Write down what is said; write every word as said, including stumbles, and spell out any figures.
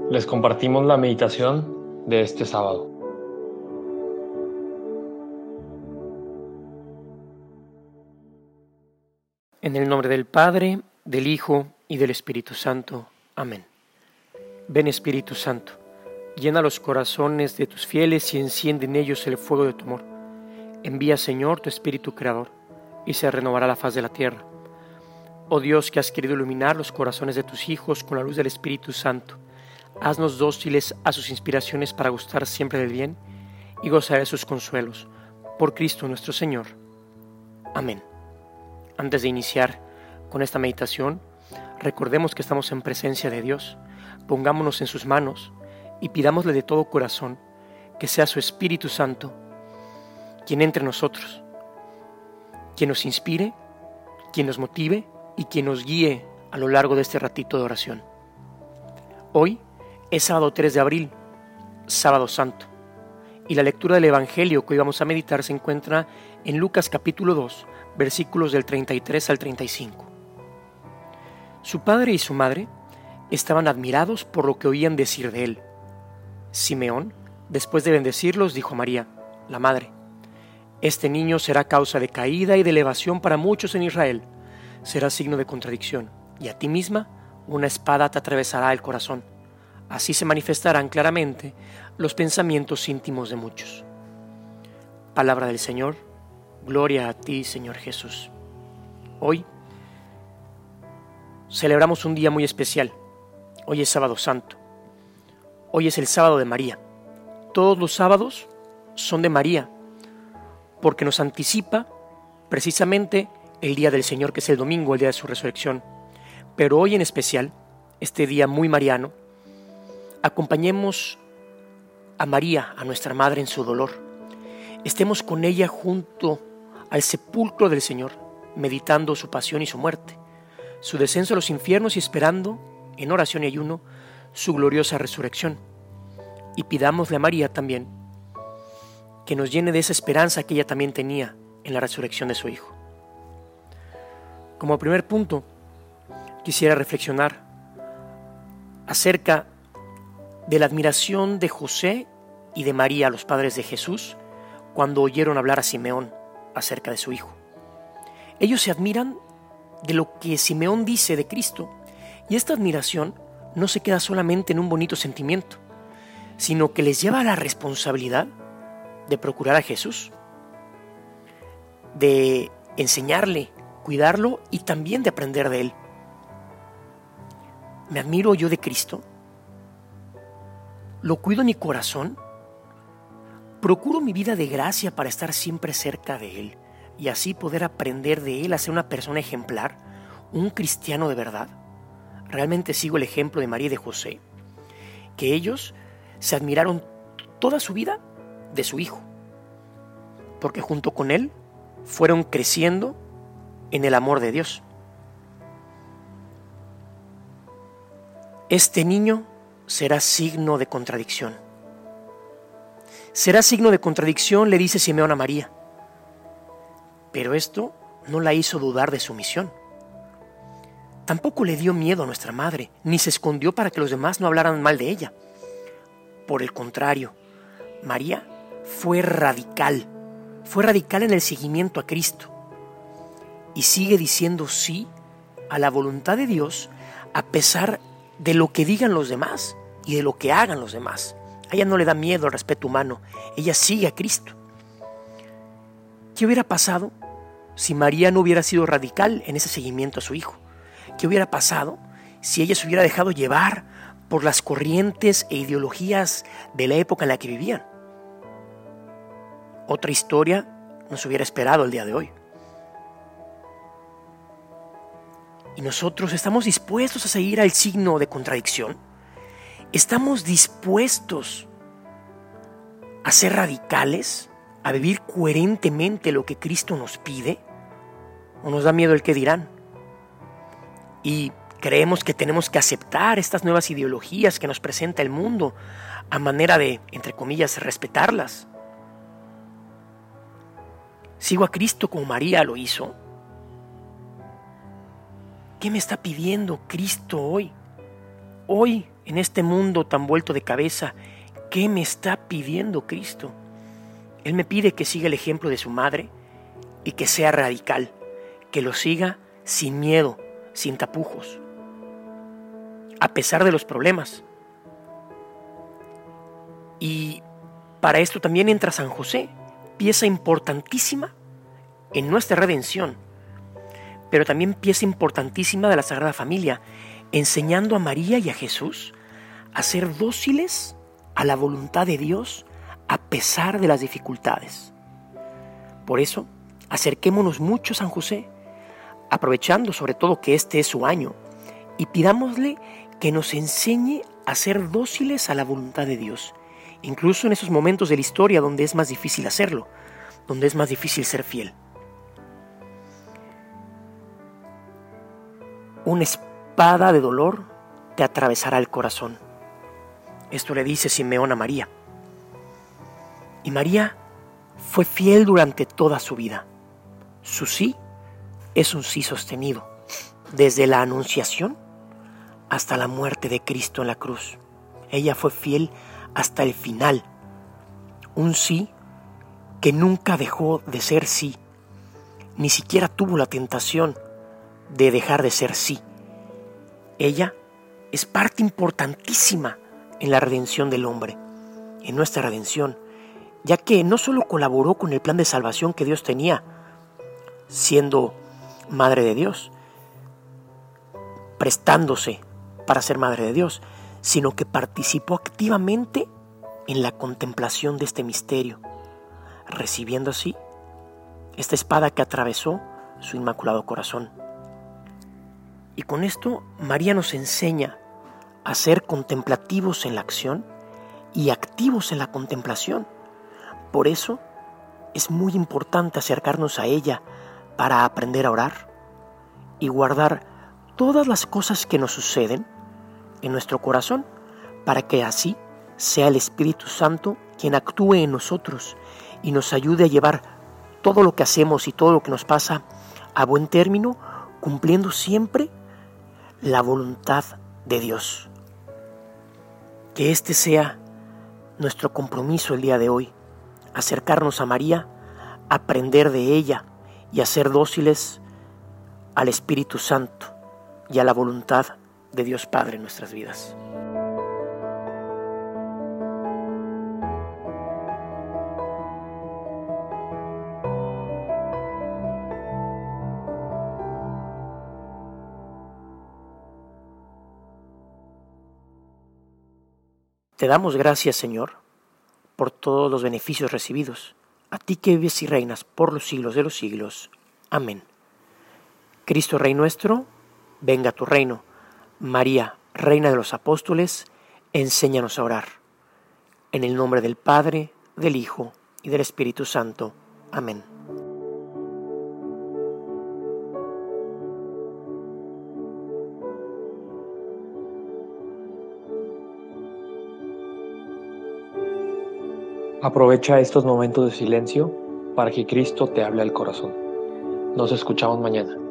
Les compartimos la meditación de este sábado. En el nombre del Padre, del Hijo y del Espíritu Santo. Amén. Ven, Espíritu Santo, llena los corazones de tus fieles y enciende en ellos el fuego de tu amor. Envía, Señor, tu Espíritu Creador, y se renovará la faz de la tierra. Oh Dios, que has querido iluminar los corazones de tus hijos con la luz del Espíritu Santo, haznos dóciles a sus inspiraciones para gustar siempre del bien y gozar de sus consuelos. Por Cristo nuestro Señor. Amén. Antes de iniciar con esta meditación, recordemos que estamos en presencia de Dios. Pongámonos en sus manos y pidámosle de todo corazón que sea su Espíritu Santo quien entre nosotros, quien nos inspire, quien nos motive y quien nos guíe a lo largo de este ratito de oración. Hoy es sábado tres de abril, sábado santo, y la lectura del Evangelio que hoy vamos a meditar se encuentra en Lucas capítulo dos, versículos del treinta y tres al treinta y cinco. Su padre y su madre estaban admirados por lo que oían decir de él. Simeón, después de bendecirlos, dijo a María, la madre: Este niño será causa de caída y de elevación para muchos en Israel. Será signo de contradicción, y a ti misma una espada te atravesará el corazón. Así se manifestarán claramente los pensamientos íntimos de muchos. Palabra del Señor. Gloria a ti, Señor Jesús. Hoy celebramos un día muy especial. Hoy es sábado santo. Hoy es el sábado de María. Todos los sábados son de María, porque nos anticipa precisamente el día del Señor, que es el domingo, el día de su resurrección. Pero hoy en especial, este día muy mariano, acompañemos a María, a nuestra Madre, en su dolor. Estemos con ella junto al sepulcro del Señor, meditando su pasión y su muerte, su descenso a los infiernos y esperando, en oración y ayuno, su gloriosa resurrección. Y pidámosle a María también que nos llene de esa esperanza que ella también tenía en la resurrección de su Hijo. Como primer punto, quisiera reflexionar acerca de la admiración de José y de María, los padres de Jesús, cuando oyeron hablar a Simeón acerca de su hijo. Ellos se admiran de lo que Simeón dice de Cristo, y esta admiración no se queda solamente en un bonito sentimiento, sino que les lleva a la responsabilidad de procurar a Jesús, de enseñarle, cuidarlo y también de aprender de él. ¿Me admiro yo de Cristo? ¿Lo cuido en mi corazón? ¿Procuro mi vida de gracia para estar siempre cerca de él y así poder aprender de él a ser una persona ejemplar, un cristiano de verdad? Realmente sigo el ejemplo de María y de José, que ellos se admiraron toda su vida de su hijo, porque junto con él fueron creciendo en el amor de Dios. Este niño será signo de contradicción. Será signo de contradicción, le dice Simeón a María. Pero esto no la hizo dudar de su misión. Tampoco le dio miedo a nuestra madre, ni se escondió para que los demás no hablaran mal de ella. Por el contrario, María fue radical, fue radical en el seguimiento a Cristo y sigue diciendo sí a la voluntad de Dios a pesar de lo que digan los demás y de lo que hagan los demás. A ella no le da miedo al respeto humano, ella sigue a Cristo. ¿Qué hubiera pasado si María no hubiera sido radical en ese seguimiento a su hijo? ¿Qué hubiera pasado si ella se hubiera dejado llevar por las corrientes e ideologías de la época en la que vivían? Otra historia nos hubiera esperado el día de hoy. ¿Y nosotros estamos dispuestos a seguir al signo de contradicción? ¿Estamos dispuestos a ser radicales, a vivir coherentemente lo que Cristo nos pide? ¿O nos da miedo el qué dirán? Y creemos que tenemos que aceptar estas nuevas ideologías que nos presenta el mundo a manera de, entre comillas, respetarlas. ¿Sigo a Cristo como María lo hizo? ¿Qué me está pidiendo Cristo hoy? Hoy, En este mundo tan vuelto de cabeza, ¿qué me está pidiendo Cristo? Él me pide que siga el ejemplo de su madre y que sea radical, que lo siga sin miedo, sin tapujos, a pesar de los problemas. Y para esto también entra San José, pieza importantísima en nuestra redención, pero también pieza importantísima de la Sagrada Familia, enseñando a María y a Jesús a ser dóciles a la voluntad de Dios a pesar de las dificultades. Por eso, acerquémonos mucho a San José, aprovechando sobre todo que este es su año, y pidámosle que nos enseñe a ser dóciles a la voluntad de Dios, incluso en esos momentos de la historia donde es más difícil hacerlo, donde es más difícil ser fiel. Una espada de dolor te atravesará el corazón. Esto le dice Simeón a María. Y María fue fiel durante toda su vida. Su sí es un sí sostenido, desde la anunciación hasta la muerte de Cristo en la cruz. Ella fue fiel hasta el final. Un sí que nunca dejó de ser sí, ni siquiera tuvo la tentación de dejar de ser sí. Ella es parte importantísima en la redención del hombre, en nuestra redención, ya que no solo colaboró con el plan de salvación que Dios tenía, siendo Madre de Dios, prestándose para ser Madre de Dios, sino que participó activamente en la contemplación de este misterio, recibiendo así esta espada que atravesó su inmaculado corazón. Y con esto María nos enseña a ser contemplativos en la acción y activos en la contemplación. Por eso es muy importante acercarnos a ella para aprender a orar y guardar todas las cosas que nos suceden en nuestro corazón, para que así sea el Espíritu Santo quien actúe en nosotros y nos ayude a llevar todo lo que hacemos y todo lo que nos pasa a buen término, cumpliendo siempre la voluntad de Dios. Que este sea nuestro compromiso el día de hoy, acercarnos a María, aprender de ella y a ser dóciles al Espíritu Santo y a la voluntad de Dios Padre en nuestras vidas. Te damos gracias, Señor, por todos los beneficios recibidos, a ti que vives y reinas por los siglos de los siglos. Amén. Cristo Rey nuestro, venga a tu reino. María, Reina de los Apóstoles, enséñanos a orar. En el nombre del Padre, del Hijo y del Espíritu Santo. Amén. Aprovecha estos momentos de silencio para que Cristo te hable al corazón. Nos escuchamos mañana.